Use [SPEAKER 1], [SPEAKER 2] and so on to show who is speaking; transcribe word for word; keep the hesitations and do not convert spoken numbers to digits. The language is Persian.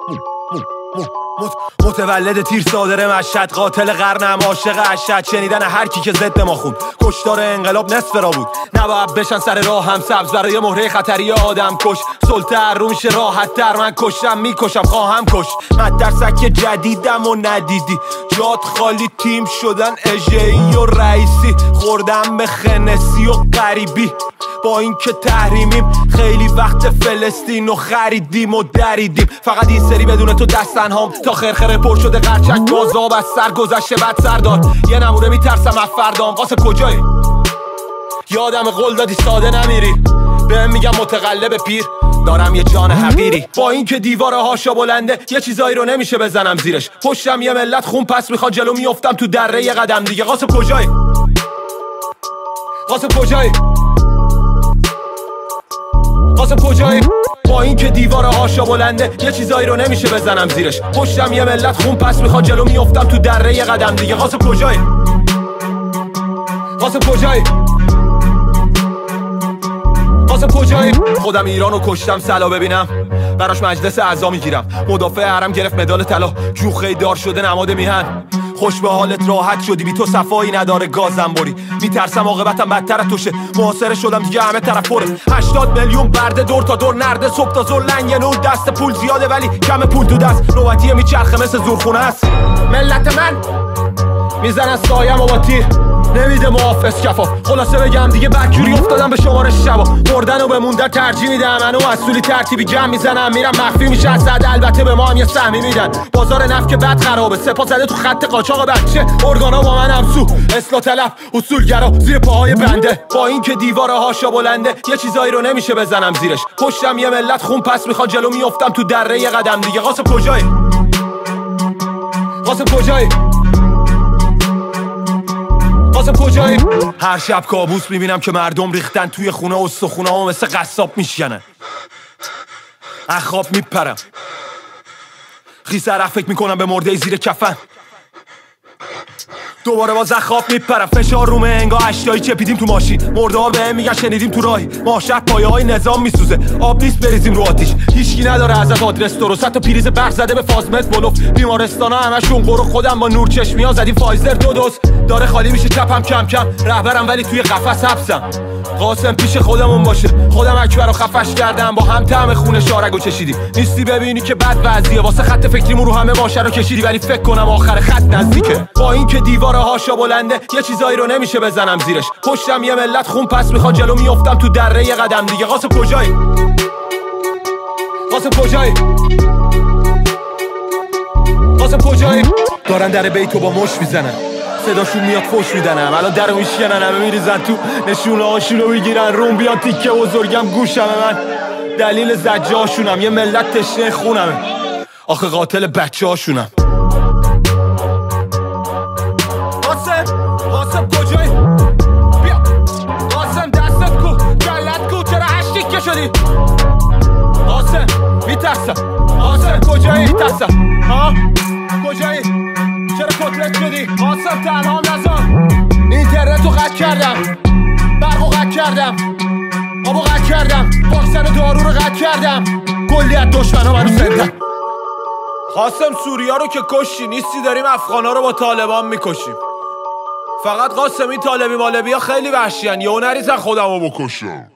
[SPEAKER 1] متولد تیر صادر مشهد، قاتل قرنم عاشق اشهد. شنیدن هر کی که ضد ما خوند، کشتار انقلاب نصف را بود. نباید بشن سر راه هم سبز برای مهره خطری آدم کش. سلطه رو میشه راحت تر، من کشم میکشم خواهم کش. مدرسک جدیدم و ندیدی، جات خالی تیم شدن اژه‌ای و رئیسی. خوردم به خنسی و غریبی، با این که تحریمیم خیلی وقت فلسطین و خریدیم و دریدیم. فقط این سری بدون تو دستن هم تا خرخره پر شده قرچک بازاب از سر گذشته بد سرداد. یه نموره میترسم از فردام. قاسم کجایی؟ یادم قول دادی ساده نمیری، بهم میگم متقلب پیر، دارم یه جان حقیری. با این که دیوار هاشا بلنده، یه چیزایی رو نمیشه بزنم زیرش. پشتم یه ملت خون پس میخواد، جلو میافتم تو دره یه قدم دیگه. قاسم کجایی؟ قاسم کجایی؟ قاسم کجایی؟ با این که دیوار هاشا بلنده، یه چیزایی رو نمیشه بزنم زیرش. پشتم یه ملت خون پس میخواد، جلو میافتم تو دره یه قدم دیگه. قاسم کجایی؟ قاسم کجایی؟ قاسم کجایی؟ خودم ایرانو کشتم سلا ببینم، براش مجلس اعضا میگیرم. مدافع حرم گرفت مدال طلا، جوخه دار شده نماد میهن. خوش به حالت راحت شدی، بی تو صفایی نداره گازم بری. میترسم عاقبتم بدتر از توشه، محاصره شدم دیگه همه طرف پره. هشتاد میلیون برده دور تا دور، نرده صبح تا زور. لنگ نور دست پول زیاده ولی کم پول تو دست. نوبتیه میچرخه مثل زورخونه است. ملت من میزنن سایم و با تیر، نمیده محافظ کفاف. خلاصه بگم دیگه بدجوری افتادم به شماره شبا. مردن و بموندن ترجیح میدم، منو اصولی ترتیبی جمع میزنم. میرم مخفی میشه از صد، البته به ما هم یه سهمی میدن. بازار نفت که بد خرابه، سپاه زده تو خط قاچاق بچه. ارگانا با من همسو، اصلاح طلب اصولگرا زیر پاهای بنده. با این که دیوار هاشا بلنده، یه چیزایی رو نمیشه بزنم زیرش. پشتم یه ملت خون پس میخواد، جلو میافتم تو دره یه قدم دیگه. قاسم کجایی؟ قاسم کجایی؟ قاسم کجایی؟ هر شب کابوس میبینم که مردم ریختن توی خونه، استخونه ها مثل قصاب میشکنن. اخواب میپرم، خیس عرق فکر میکنم به مرده زیر کفن. دوباره باز اخواب میپرم، فشار رومه انگا اشتایی چپیدیم تو ماشین. مرده ها بهم میگن شنیدیم تو راهی، ماشر پایه های نظام میسوزه. آب نیست بریزیم رو آتیش، هیچکی نداره ازت آدرس درست. حتی پریز برق زده به فازمت بلوف. بیمارستانا همشون قرو، خودم با نور چشمی ها زدیم فایزر دو دوز. داره خالی میشه چپم کم کم، رهبرم ولی توی قفس حبسم. قاسم پیش خودمون باشه، خودم اکبر رو خفش کردم. با هم طعم خون شارگو چشیدی، نیستی ببینی که بد وضعیه. واسه خط فکریمون رو همه باشه رو کشیدی، ولی فکر کنم آخر خط نزدیکه. با این که دیوار هاشا بلنده، یه چیزایی رو نمیشه بزنم زیرش. پشتم یه ملت خون پس میخواد، جلو میافتم تو دره یه قدم دیگه. قاسم کجایی؟ قاسم کجایی؟ قاسم کجایی؟ دارن در بیتو با مش میزنن، صداشون میاد فوش میدنم. الان درو میشکنن، همه میریزن تو، نشونه هاشونو میگیرن. روم بیان تیکه بزرگم گوشم من، دلیل زجه هاشونم. یه ملت تشنه خونمه، آخه قاتل بچه هاشونم. قاسم قاسم کجایی؟ بیا قاسم دستت کو، جلت کو، چرا هشت تیکه شدی؟ قاسم میترسم. قاسم کجایی؟ میترسم. ها کجایی؟ چرا کتلت شدی؟ قاسم تنها نذار. اینترنتو قطع کردم، برقو قطع کردم، آبو قطع کردم، واکسن و دارو رو قطع کردم. کلی از دشمنا منو زندن. قاسم سوریا رو که کشی، نیستی داریم افغانا رو با طالبان میکشیم. فقط قاسم این طالبی مالبی ها خیلی وحشی ان، یهو نریزن خودمو بکشم.